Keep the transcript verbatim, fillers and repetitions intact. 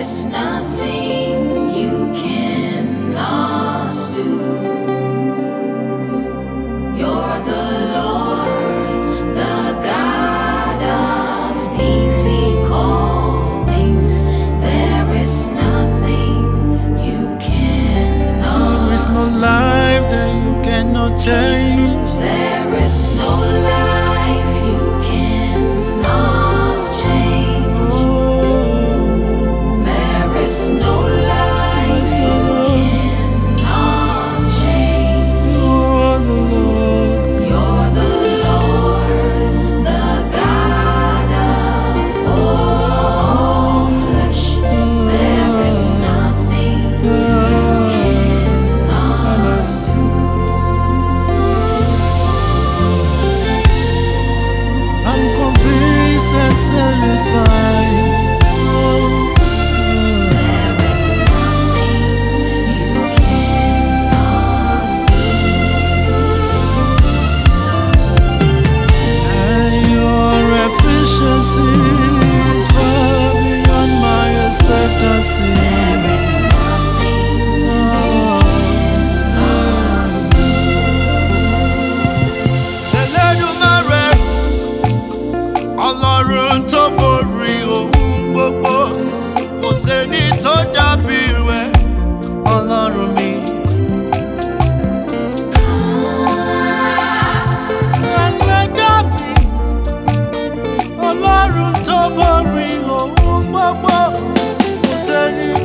is nothing you cannot do. You're the Lord, the God of difficult things. There is nothing you cannot. There is no life that you cannot change. There is no life you cannot change. Oh, There is no life you cannot change. you're the Lord. You're the Lord, the God of all flesh. There is nothing you cannot do. I'm convinced and satisfied. There is nothing you cannot do. And your efficiency is far beyond my expectancy. There is nothing you cannot do. Ẹlẹ́dùmarè, Ọlọ́run tó borí ohun gbogbo, kò sẹ́ni tó dàbí rẹ̀, Ọlọ́run mi. Ẹlẹ́dàá mi, Ọlọ́run tó borí ohun gbogbo, kò sẹ́ni